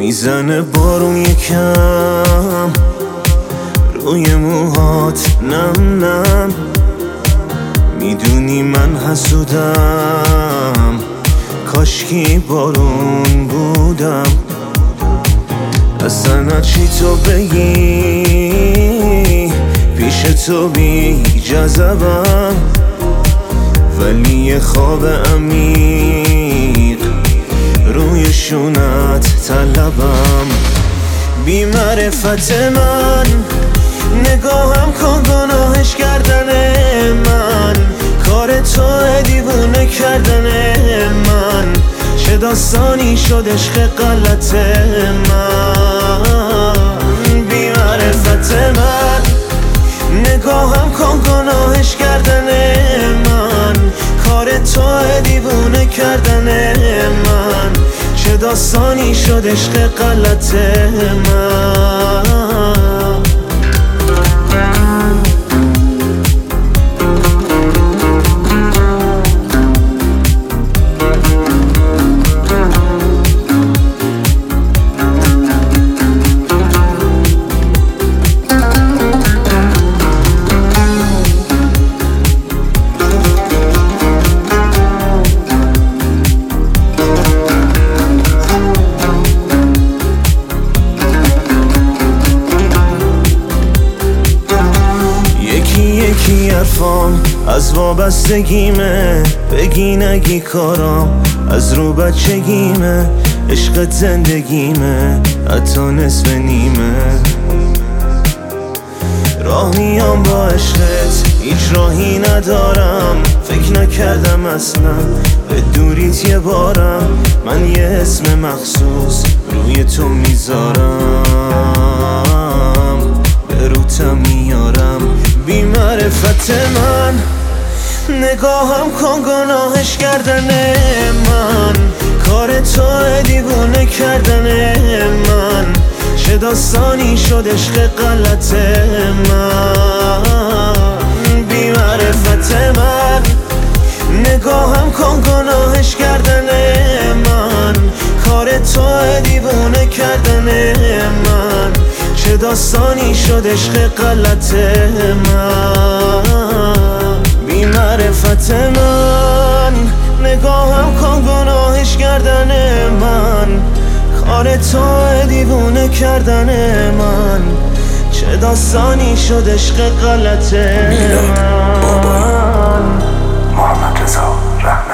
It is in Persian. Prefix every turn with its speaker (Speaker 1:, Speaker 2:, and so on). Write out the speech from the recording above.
Speaker 1: میزنه بارون یکم روی موهات نم نم. میدونی من حسودم، کاشکی بارون بودم. اصلا چی تو بگی پیش تو بی جذبم، ولی یه خواب عمیق روی شونت طلبم. بی معرفت من نگاهم کن گناهش کردن من، کار تو دیوونه کردن من. چه داستانی شد عشق غلط من. بی معرفت من نگاهم کن گناهش کردن من، کار تو دیوونه کردن من. چه داستانی شد عشق غلط من. یکی حرفام از وابستگیمه، بگی نگی کارام از رو بچگیمه. عشقت زندگیمه حتی نصف نیمه. راه میام با عشقت هیچ راهی ندارم، فکر نکردم اصلا به دوریت یه بارم. من یه اسم مخصوص روی تو میذارم، به روتم میارم. بی معرفت من نگاهم کن گناهش کردن من، کار تو دیوونه کردن من. چه داستانی شد عشق غلط من. بی معرفت من نگاهم کن گناهش کردن من، کار تو دیوونه کردن من. چه داستانی شد عشق غلط من. بی معرفت من نگاهم کن گناهش کردن من، کار تو دیوونه کردن من. چه داستانی شد عشق غلط من.
Speaker 2: محمد رضا رحمت